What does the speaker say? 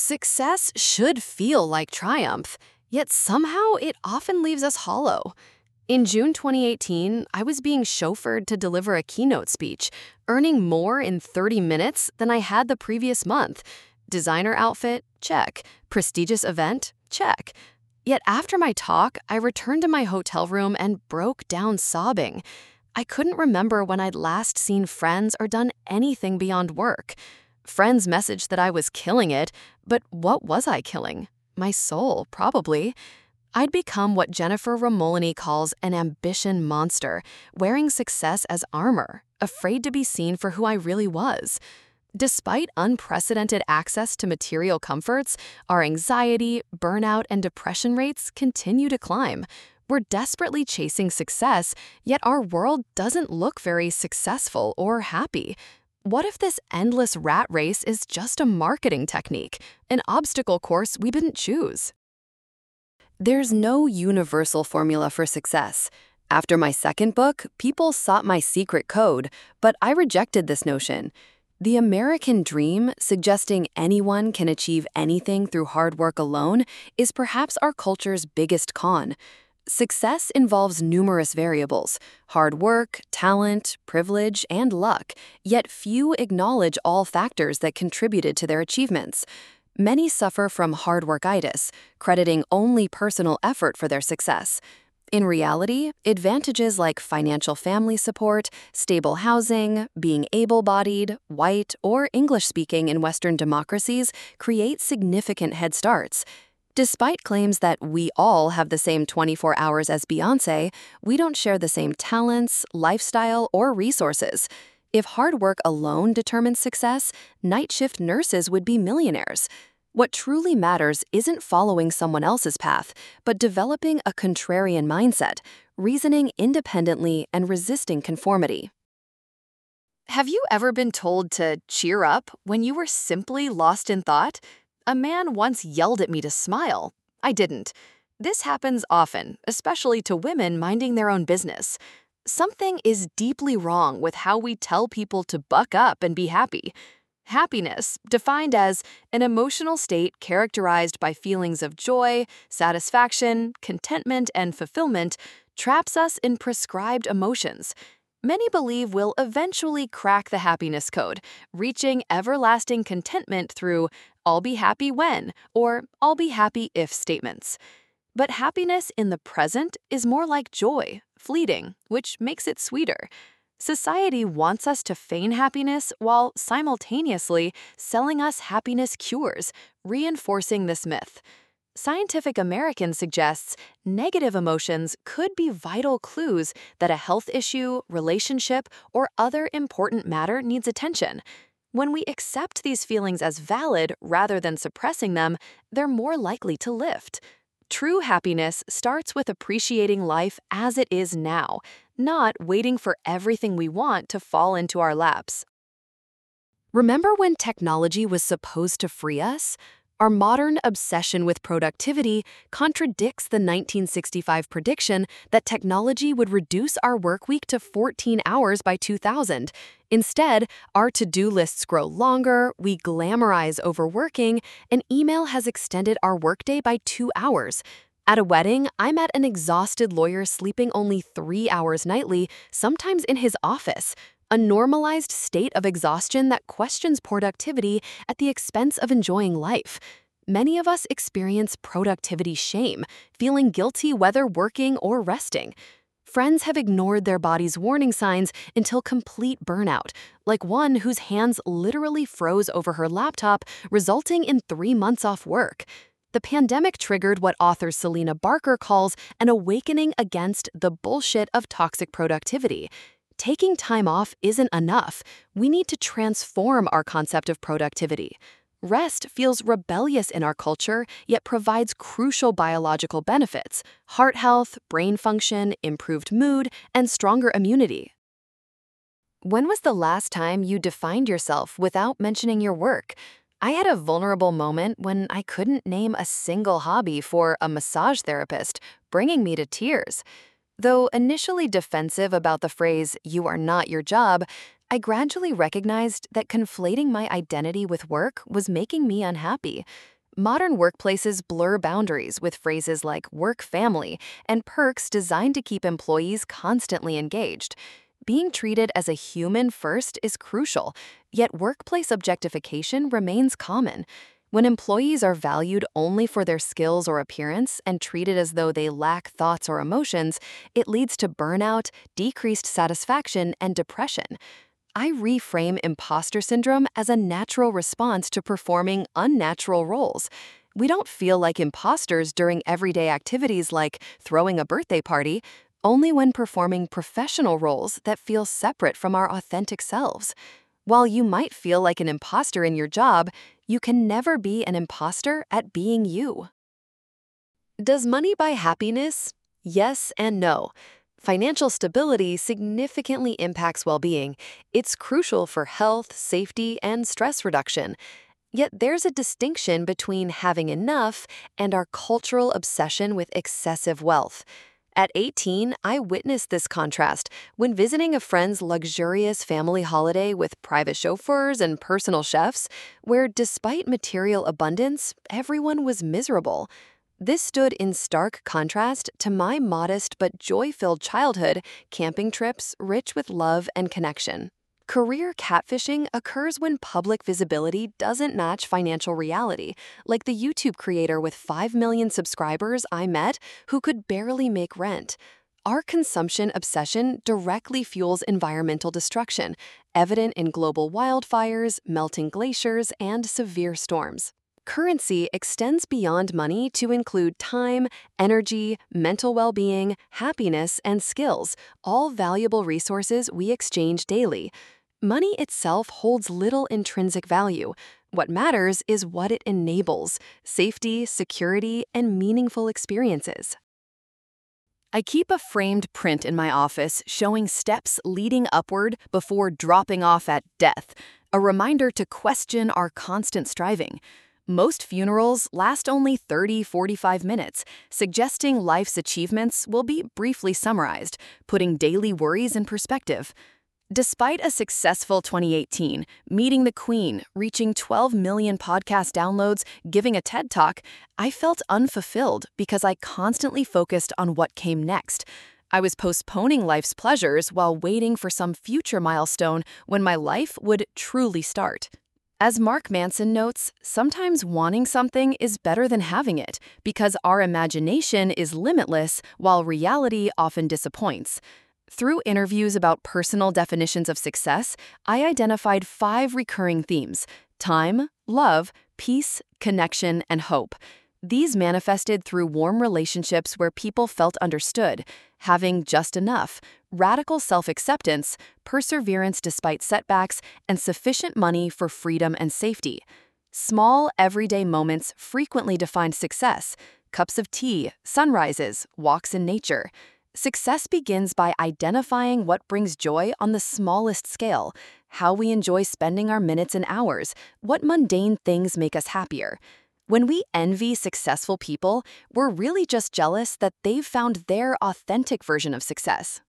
Success should feel like triumph, yet somehow it often leaves us hollow. In June 2018, I was being chauffeured to deliver a keynote speech, earning more in 30 minutes than I had the previous month. Designer outfit? Check. Prestigious event? Check. Yet after my talk, I returned to my hotel room and broke down sobbing. I couldn't remember when I'd last seen friends or done anything beyond work. Friends messaged that I was killing it, but what was I killing? My soul, probably. I'd become what Jennifer Romolini calls an ambition monster, wearing success as armor, afraid to be seen for who I really was. Despite unprecedented access to material comforts, our anxiety, burnout, and depression rates continue to climb. We're desperately chasing success, yet our world doesn't look very successful or happy. What if this endless rat race is just a marketing technique, an obstacle course we didn't choose? There's no universal formula for success. After my second book, people sought my secret code, but I rejected this notion. The American dream, suggesting anyone can achieve anything through hard work alone, is perhaps our culture's biggest con. Success involves numerous variables: hard work, talent, privilege, and luck, yet few acknowledge all factors that contributed to their achievements. Many suffer from hard workitis, crediting only personal effort for their success. In reality, advantages like financial family support, stable housing, being able-bodied, white, or English-speaking in Western democracies create significant head starts. Despite claims that we all have the same 24 hours as Beyoncé, we don't share the same talents, lifestyle, or resources. If hard work alone determines success, night shift nurses would be millionaires. What truly matters isn't following someone else's path, but developing a contrarian mindset, reasoning independently and resisting conformity. Have you ever been told to cheer up when you were simply lost in thought? A man once yelled at me to smile. I didn't. This happens often, especially to women minding their own business. Something is deeply wrong with how we tell people to buck up and be happy. Happiness, defined as an emotional state characterized by feelings of joy, satisfaction, contentment, and fulfillment, traps us in prescribed emotions. Many believe we'll eventually crack the happiness code, reaching everlasting contentment through "I'll be happy when" or "I'll be happy if" statements. But happiness in the present is more like joy, fleeting, which makes it sweeter. Society wants us to feign happiness while simultaneously selling us happiness cures, reinforcing this myth. Scientific American suggests negative emotions could be vital clues that a health issue, relationship, or other important matter needs attention. When we accept these feelings as valid rather than suppressing them, they're more likely to lift. True happiness starts with appreciating life as it is now, not waiting for everything we want to fall into our laps. Remember when technology was supposed to free us? Our modern obsession with productivity contradicts the 1965 prediction that technology would reduce our work week to 14 hours by 2000. Instead, our to-do lists grow longer, we glamorize overworking, and email has extended our workday by 2 hours. At a wedding, I met an exhausted lawyer sleeping only 3 hours nightly, sometimes in his office. A normalized state of exhaustion that questions productivity at the expense of enjoying life. Many of us experience productivity shame, feeling guilty whether working or resting. Friends have ignored their body's warning signs until complete burnout, like one whose hands literally froze over her laptop, resulting in 3 months off work. The pandemic triggered what author Selena Barker calls an awakening against the bullshit of toxic productivity. Taking time off isn't enough. We need to transform our concept of productivity. Rest feels rebellious in our culture, yet provides crucial biological benefits: heart health, brain function, improved mood, and stronger immunity. When was the last time you defined yourself without mentioning your work? I had a vulnerable moment when I couldn't name a single hobby for a massage therapist, bringing me to tears. Though initially defensive about the phrase, "you are not your job," I gradually recognized that conflating my identity with work was making me unhappy. Modern workplaces blur boundaries with phrases like work family and perks designed to keep employees constantly engaged. Being treated as a human first is crucial, yet workplace objectification remains common. When employees are valued only for their skills or appearance and treated as though they lack thoughts or emotions, it leads to burnout, decreased satisfaction, and depression. I reframe imposter syndrome as a natural response to performing unnatural roles. We don't feel like imposters during everyday activities like throwing a birthday party, only when performing professional roles that feel separate from our authentic selves. While you might feel like an imposter in your job, you can never be an imposter at being you. Does money buy happiness? Yes and no. Financial stability significantly impacts well-being. It's crucial for health, safety, and stress reduction. Yet there's a distinction between having enough and our cultural obsession with excessive wealth. At 18, I witnessed this contrast when visiting a friend's luxurious family holiday with private chauffeurs and personal chefs, where despite material abundance, everyone was miserable. This stood in stark contrast to my modest but joy-filled childhood, camping trips rich with love and connection. Career catfishing occurs when public visibility doesn't match financial reality, like the YouTube creator with 5 million subscribers I met who could barely make rent. Our consumption obsession directly fuels environmental destruction, evident in global wildfires, melting glaciers, and severe storms. Currency extends beyond money to include time, energy, mental well-being, happiness, and skills, all valuable resources we exchange daily. Money itself holds little intrinsic value. What matters is what it enables: safety, security, and meaningful experiences. I keep a framed print in my office showing steps leading upward before dropping off at death, a reminder to question our constant striving. Most funerals last only 30-45 minutes, suggesting life's achievements will be briefly summarized, putting daily worries in perspective. Despite a successful 2018, meeting the Queen, reaching 12 million podcast downloads, giving a TED Talk, I felt unfulfilled because I constantly focused on what came next. I was postponing life's pleasures while waiting for some future milestone when my life would truly start. As Mark Manson notes, sometimes wanting something is better than having it because our imagination is limitless while reality often disappoints. Through interviews about personal definitions of success, I identified 5 recurring themes: time, love, peace, connection, and hope. These manifested through warm relationships where people felt understood, having just enough, radical self-acceptance, perseverance despite setbacks, and sufficient money for freedom and safety. Small, everyday moments frequently define success: cups of tea, sunrises, walks in nature. Success begins by identifying what brings joy on the smallest scale, how we enjoy spending our minutes and hours, what mundane things make us happier. When we envy successful people, we're really just jealous that they've found their authentic version of success.